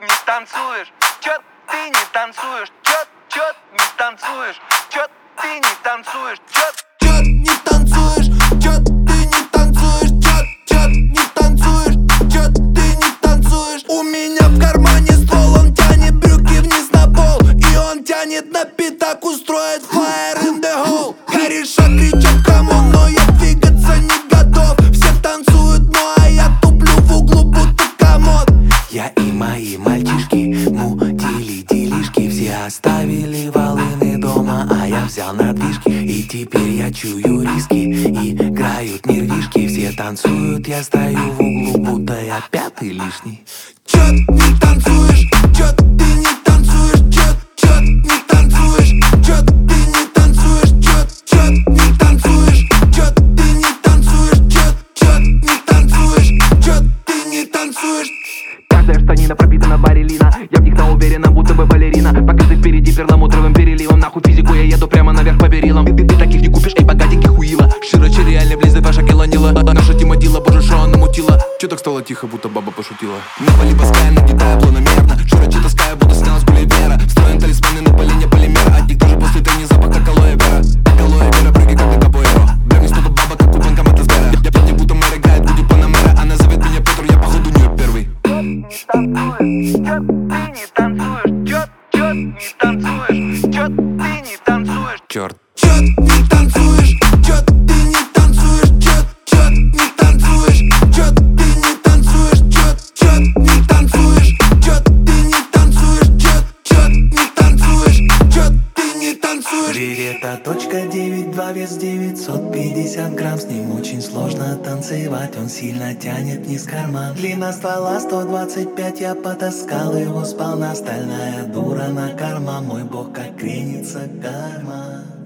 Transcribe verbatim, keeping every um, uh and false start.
не танцуешь? Чё ты не танцуешь? Чё, чё не танцуешь? Чё ты не танцуешь? Чё, чё не танцуешь? Чё ты не танцуешь? Чё, чё не танцуешь? Чё ты не танцуешь? У меня в кармане ствол, он тянет брюки вниз на пол, и он тянет на пятак, устроит fire in the hole. Кореша кричат камон, но я двигаться не готов. Все танцуют, ну а я туплю в углу, будто комод. Я и мои мальчишки мутили делишки, все оставили волыны дома, а я взял надвижки. И теперь я чую риски, играют нервишки. Все танцуют, я стою в углу, будто я пятый лишний. Чё не танцуешь? Чё ты не танцуешь? Чё, чё не танцуешь? Чё ты не танцуешь? Чё, чё не танцуешь? Чё ты не танцуешь? Чё, чё не танцуешь? Чё ты не танцуешь? Каждая штанина пробита на баре лина. Я в них на уверенно, будто бы балерина. Покрытый впереди перламутровым переливом. Нахуй физику, я еду прямо наверх по перилам. Ты, ты, ты таких не купишь, эй, богатеньких хуила. Широче реально влезет ваша килонила. Наша Тима Дила, боже, шо она мутила. Чё так стало тихо, будто баба пошутила. На поле паская, нагнетая планомерно. Широче таская, будто снялась с Гулливера. Встроен талисманы на полине полимера. От них даже после трени запах, как алоэ вера. Алоэ вера, прыгай, как на капоэро. Бля, столько баба, как у банкомата с Гэра. Я пять, будто мэр играет, будет панамера. Она зовет меня Петр, я походу не первый. не танцуешь? Чё ты не танцуешь? Чё, чё ты не танцуешь? Черт. Чё не танцуешь? Чё ты не танцуешь? Чё, чё не танцуешь? Чё ты не танцуешь? Чё, чё не танцуешь? Чё ты не танцуешь? Чё, чё не танцуешь? Чё ты не танцуешь? Берета точка девять два, вес девятьсот пятьдесят грамм. С ним очень сложно танцевать, он сильно тянет вниз карман. Длина ствола сто двадцать пять, я потаскал его сполна. Стальная дура на карма, мой бог как кренится карма.